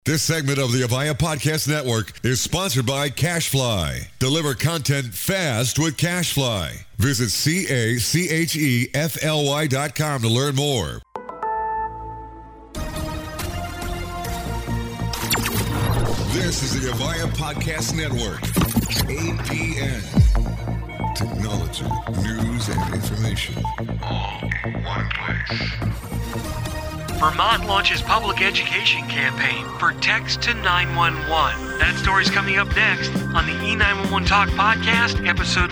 This segment of the Avaya Podcast Network is sponsored by CashFly. Deliver content fast with CashFly. Visit CACHEFLY.com to learn more. This is the Avaya Podcast Network. APN. Technology, news, and information. All in one place. Vermont launches public education campaign for text to 911. That story's coming up next on the E911 Talk podcast, episode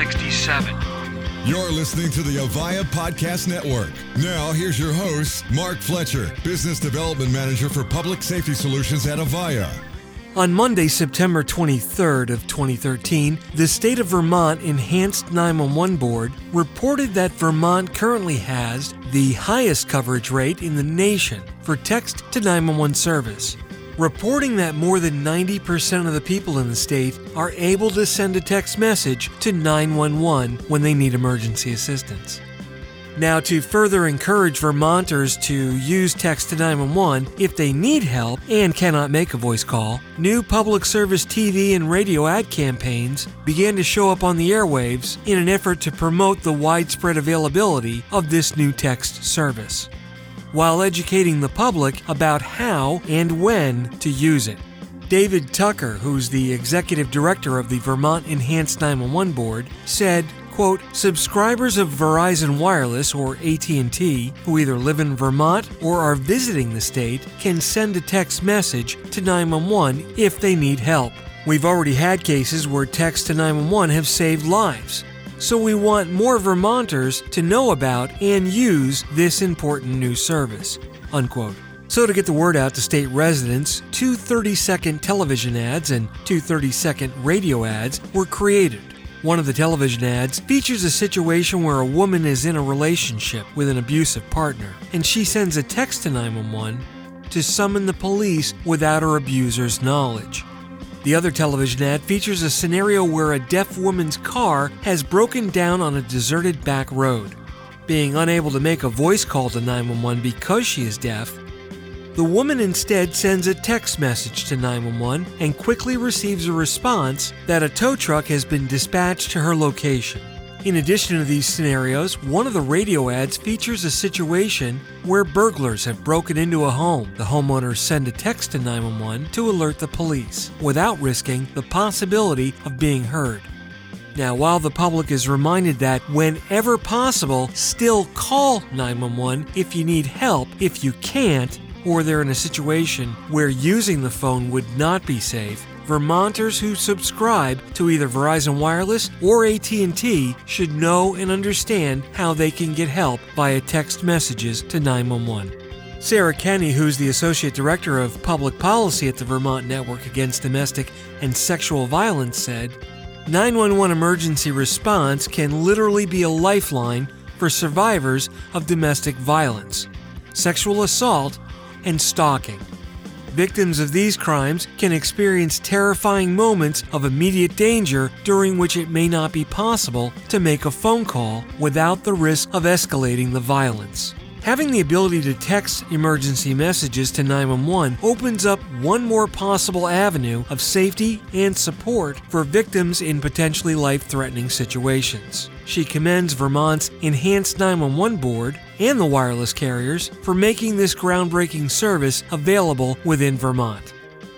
167. You're listening to the Avaya Podcast Network. Now, here's your host, Mark Fletcher, Business Development Manager for Public Safety Solutions at Avaya. On Monday, September 23rd of 2013, the State of Vermont Enhanced 911 Board reported that Vermont currently has the highest coverage rate in the nation for text to 911 service, reporting that more than 90% of the people in the state are able to send a text message to 911 when they need emergency assistance. Now, to further encourage Vermonters to use text to 911 if they need help and cannot make a voice call, new public service TV and radio ad campaigns began to show up on the airwaves in an effort to promote the widespread availability of this new text service, while educating the public about how and when to use it. David Tucker, who's the executive director of the Vermont Enhanced 911 Board, said, quote, subscribers of Verizon Wireless, or AT&T, who either live in Vermont or are visiting the state, can send a text message to 911 if they need help. We've already had cases where text to 911 have saved lives, so we want more Vermonters to know about and use this important new service, unquote. So to get the word out to state residents, 2 30-second television ads and 2 30-second radio ads were created. One of the television ads features a situation where a woman is in a relationship with an abusive partner, and she sends a text to 911 to summon the police without her abuser's knowledge. The other television ad features a scenario where a deaf woman's car has broken down on a deserted back road. Being unable to make a voice call to 911 because she is deaf, the woman instead sends a text message to 911 and quickly receives a response that a tow truck has been dispatched to her location. In addition to these scenarios, one of the radio ads features a situation where burglars have broken into a home. The homeowners send a text to 911 to alert the police, without risking the possibility of being heard. Now, while the public is reminded that whenever possible, still call 911 if you need help. If you can't, or they're in a situation where using the phone would not be safe, Vermonters who subscribe to either Verizon Wireless or AT&T should know and understand how they can get help via text messages to 911. Sarah Kenny, who's the Associate Director of Public Policy at the Vermont Network Against Domestic and Sexual Violence, said, 911 emergency response can literally be a lifeline for survivors of domestic violence, sexual assault, and stalking. Victims of these crimes can experience terrifying moments of immediate danger during which it may not be possible to make a phone call without the risk of escalating the violence. Having the ability to text emergency messages to 911 opens up one more possible avenue of safety and support for victims in potentially life-threatening situations. She commends Vermont's Enhanced 911 Board and the wireless carriers for making this groundbreaking service available within Vermont.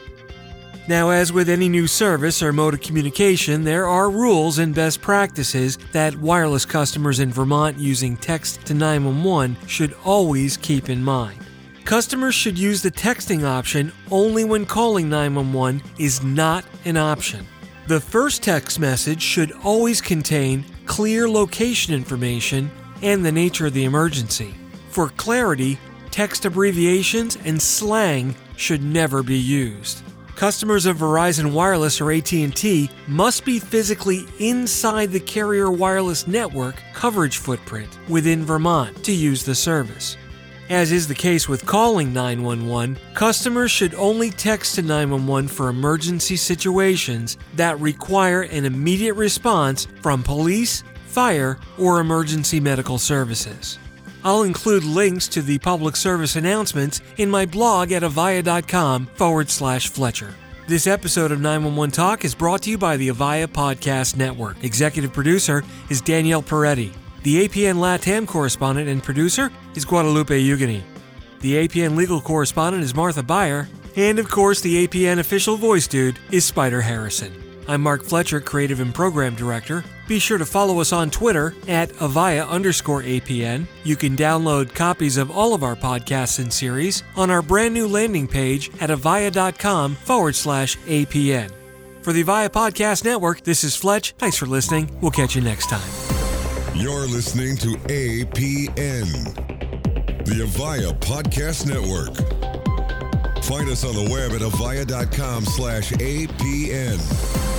Now, as with any new service or mode of communication, there are rules and best practices that wireless customers in Vermont using text to 911 should always keep in mind. Customers should use the texting option only when calling 911 is not an option. The first text message should always contain clear location information and the nature of the emergency. For clarity, text abbreviations and slang should never be used. Customers of Verizon Wireless or AT&T must be physically inside the carrier wireless network coverage footprint within Vermont to use the service. As is the case with calling 911, customers should only text to 911 for emergency situations that require an immediate response from police, fire, or emergency medical services. I'll include links to the public service announcements in my blog at avaya.com/Fletcher. This episode of 911 Talk is brought to you by the Avaya Podcast Network. Executive producer is Danielle Peretti. The APN LATAM correspondent and producer is Guadalupe Ugani. The APN legal correspondent is Martha Beyer. And of course, the APN official voice dude is Spider Harrison. I'm Mark Fletcher, Creative and Program Director. Be sure to follow us on Twitter at Avaya_APN. You can download copies of all of our podcasts and series on our brand new landing page at avaya.com/APN. For the Avaya Podcast Network, this is Fletch. Thanks for listening. We'll catch you next time. You're listening to APN, the Avaya Podcast Network. Find us on the web at avaya.com/APN.